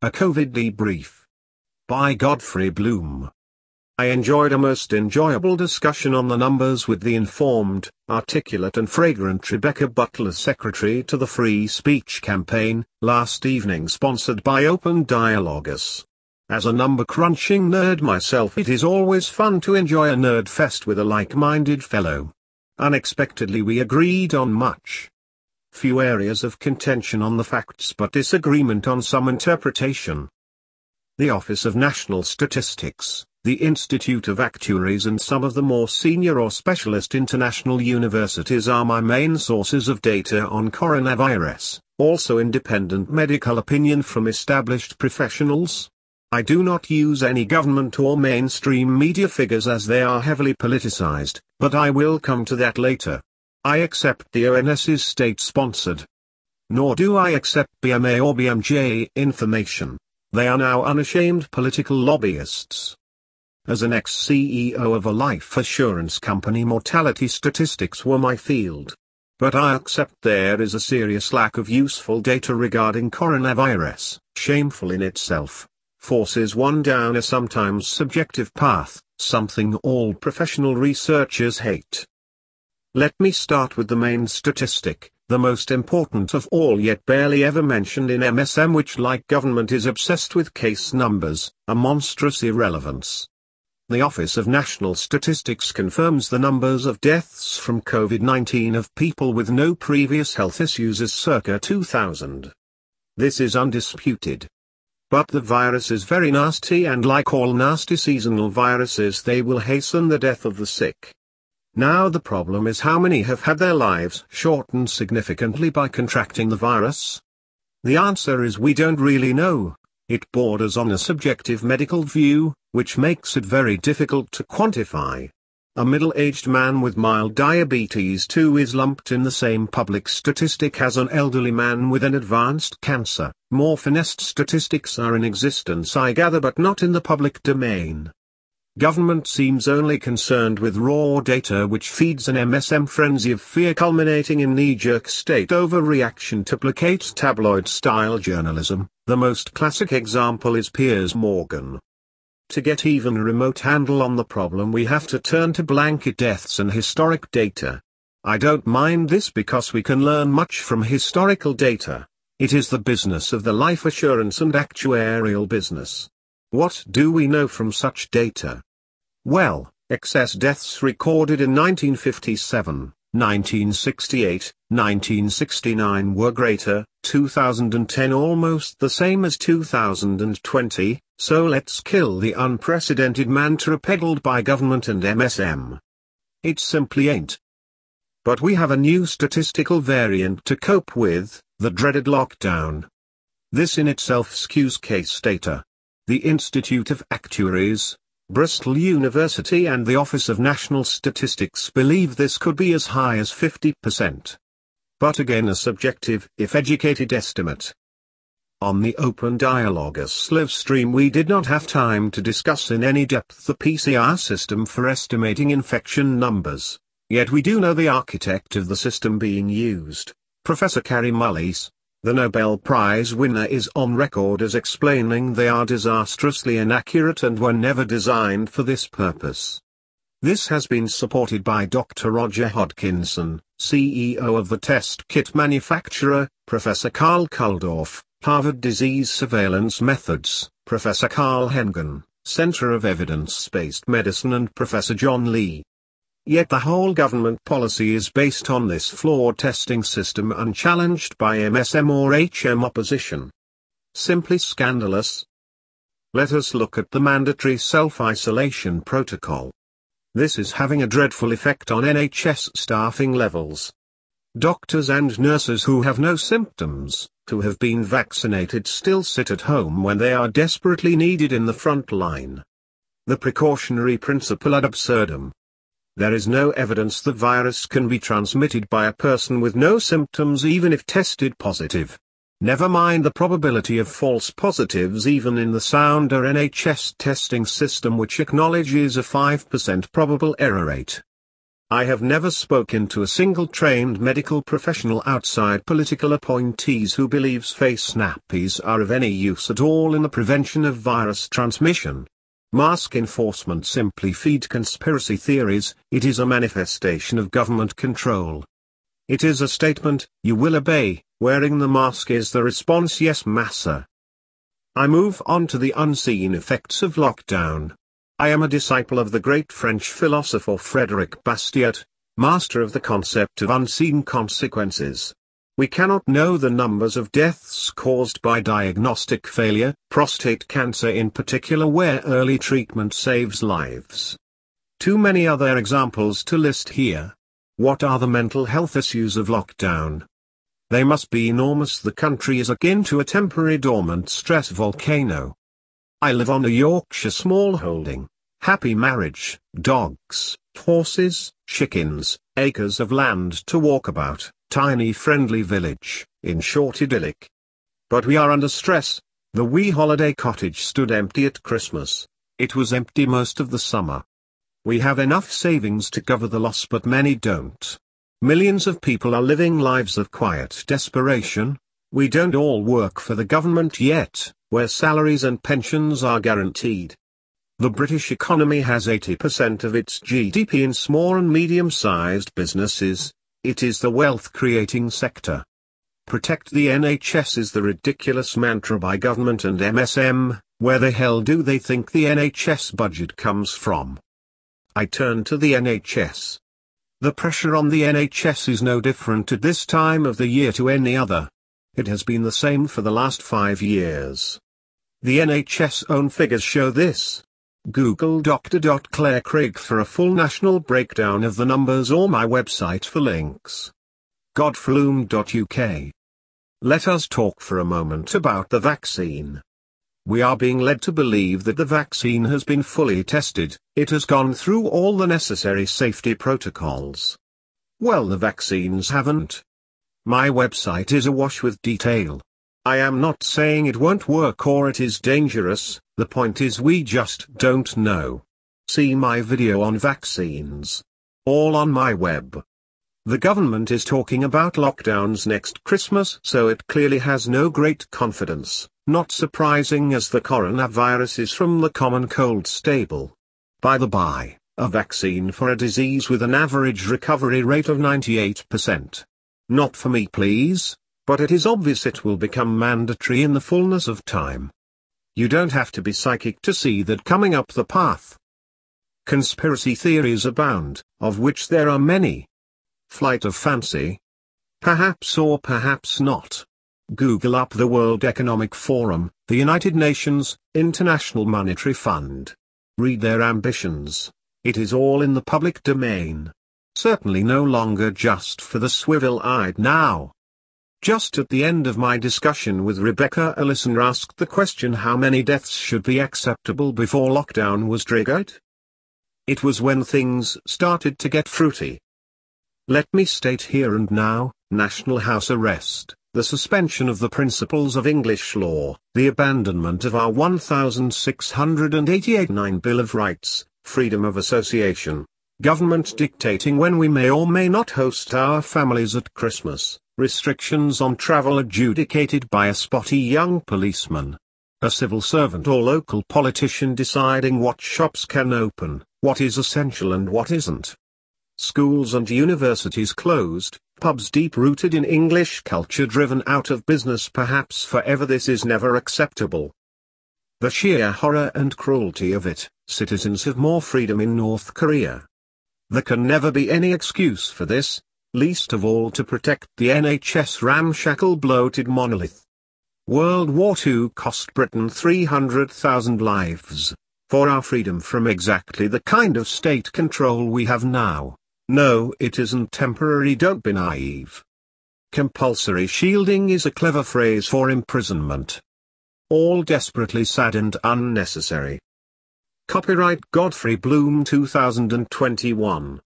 A COVID Debrief. By Godfrey Bloom. I enjoyed a most enjoyable discussion on the numbers with the informed, articulate and fragrant Rebecca Butler, Secretary to the Free Speech Campaign, last evening, sponsored by Open Dialogus. As a number-crunching nerd myself, it is always fun to enjoy a nerd fest with a like-minded fellow. Unexpectedly we agreed on much. Few areas of contention on the facts but disagreement on some interpretation. The Office of National Statistics, the Institute of Actuaries and some of the more senior or specialist international universities are my main sources of data on coronavirus, also independent medical opinion from established professionals. I do not use any government or mainstream media figures as they are heavily politicized, but I will come to that later. I accept the ONS's state-sponsored. Nor do I accept BMA or BMJ information. They are now unashamed political lobbyists. As an ex-CEO of a life assurance company, mortality statistics were my field. But I accept there is a serious lack of useful data regarding coronavirus, shameful in itself. Forces one down a sometimes subjective path, something all professional researchers hate. Let me start with the main statistic, the most important of all yet barely ever mentioned in MSM, which like government is obsessed with case numbers, a monstrous irrelevance. The Office of National Statistics confirms the numbers of deaths from COVID-19 of people with no previous health issues is circa 2,000. This is undisputed. But the virus is very nasty, and like all nasty seasonal viruses, they will hasten the death of the sick. Now the problem is how many have had their lives shortened significantly by contracting the virus? The answer is we don't really know. It borders on a subjective medical view, which makes it very difficult to quantify. A middle-aged man with mild diabetes too is lumped in the same public statistic as an elderly man with an advanced cancer. More finessed statistics are in existence, I gather, but not in the public domain. Government seems only concerned with raw data, which feeds an MSM frenzy of fear culminating in knee-jerk state overreaction to placate tabloid-style journalism. The most classic example is Piers Morgan. To get even a remote handle on the problem, we have to turn to blanket deaths and historic data. I don't mind this because we can learn much from historical data. It is the business of the life assurance and actuarial business. What do we know from such data? Well, excess deaths recorded in 1957, 1968, 1969 were greater, 2010 almost the same as 2020, so let's kill the unprecedented mantra peddled by government and MSM. It simply ain't. But we have a new statistical variant to cope with, the dreaded lockdown. This in itself skews case data. The Institute of Actuaries, Bristol University and the Office of National Statistics believe this could be as high as 50%. But again a subjective, if educated estimate. On the Open Dialogus live stream we did not have time to discuss in any depth the PCR system for estimating infection numbers, yet we do know the architect of the system being used, Professor Kary Mullis. The Nobel Prize winner is on record as explaining they are disastrously inaccurate and were never designed for this purpose. This has been supported by Dr. Roger Hodkinson, CEO of the test kit manufacturer, Professor Karl Kulldorff, Harvard Disease Surveillance Methods, Professor Carl Hengen, Center of Evidence-Based Medicine, and Professor John Lee. Yet the whole government policy is based on this flawed testing system, unchallenged by MSM or HM opposition. Simply scandalous. Let us look at the mandatory self-isolation protocol. This is having a dreadful effect on NHS staffing levels. Doctors and nurses who have no symptoms, who have been vaccinated, still sit at home when they are desperately needed in the front line. The precautionary principle ad absurdum. There is no evidence the virus can be transmitted by a person with no symptoms even if tested positive. Never mind the probability of false positives even in the sounder NHS testing system, which acknowledges a 5% probable error rate. I have never spoken to a single trained medical professional outside political appointees who believes face nappies are of any use at all in the prevention of virus transmission. Mask enforcement simply feeds conspiracy theories. It is a manifestation of government control. It is a statement, you will obey. Wearing the mask is the response, yes massa. I move on to the unseen effects of lockdown. I am a disciple of the great French philosopher Frédéric Bastiat, master of the concept of unseen consequences. We cannot know the numbers of deaths caused by diagnostic failure, prostate cancer in particular, where early treatment saves lives. Too many other examples to list here. What are the mental health issues of lockdown? They must be enormous. The country is akin to a temporary dormant stress volcano. I live on a Yorkshire smallholding. Happy marriage, dogs, horses, chickens, acres of land to walk about, tiny friendly village, in short idyllic. But we are under stress. The wee holiday cottage stood empty at Christmas. It was empty most of the summer. We have enough savings to cover the loss, but many don't. Millions of people are living lives of quiet desperation. We don't all work for the government yet, where salaries and pensions are guaranteed. The British economy has 80% of its GDP in small and medium-sized businesses. It is the wealth-creating sector. Protect the NHS is the ridiculous mantra by government and MSM. Where the hell do they think the NHS budget comes from? I turn to the NHS. The pressure on the NHS is no different at this time of the year to any other. It has been the same for the last 5 years. The NHS own figures show this. Google Dr. Claire Craig for a full national breakdown of the numbers, or my website for links. godflume.uk. Let us talk for a moment about the vaccine. We are being led to believe that the vaccine has been fully tested, it has gone through all the necessary safety protocols. Well, the vaccines haven't. My website is awash with detail. I am not saying it won't work or it is dangerous, the point is we just don't know. See my video on vaccines. All on my web. The government is talking about lockdowns next Christmas, so it clearly has no great confidence, not surprising as the coronavirus is from the common cold stable. By the by, a vaccine for a disease with an average recovery rate of 98%. Not for me please. But it is obvious it will become mandatory in the fullness of time. You don't have to be psychic to see that coming up the path. Conspiracy theories abound, of which there are many. Flight of fancy? Perhaps or perhaps not. Google up the World Economic Forum, the United Nations, International Monetary Fund. Read their ambitions. It is all in the public domain. Certainly no longer just for the swivel-eyed now. Just at the end of my discussion with Rebecca, a listener asked the question, how many deaths should be acceptable before lockdown was triggered? It was when things started to get fruity. Let me state here and now, national house arrest, the suspension of the principles of English law, the abandonment of our 1688 Bill of Rights, freedom of association, government dictating when we may or may not host our families at Christmas. Restrictions on travel adjudicated by a spotty young policeman. A civil servant or local politician deciding what shops can open, what is essential and what isn't. Schools and universities closed, pubs deep-rooted in English culture driven out of business perhaps forever. This is never acceptable. The sheer horror and cruelty of it. Citizens have more freedom in North Korea. There can never be any excuse for this. Least of all to protect the NHS ramshackle bloated monolith. World War II cost Britain 300,000 lives. For our freedom from exactly the kind of state control we have now. No, it isn't temporary, don't be naive. Compulsory shielding is a clever phrase for imprisonment. All desperately sad and unnecessary. Copyright Godfrey Bloom 2021.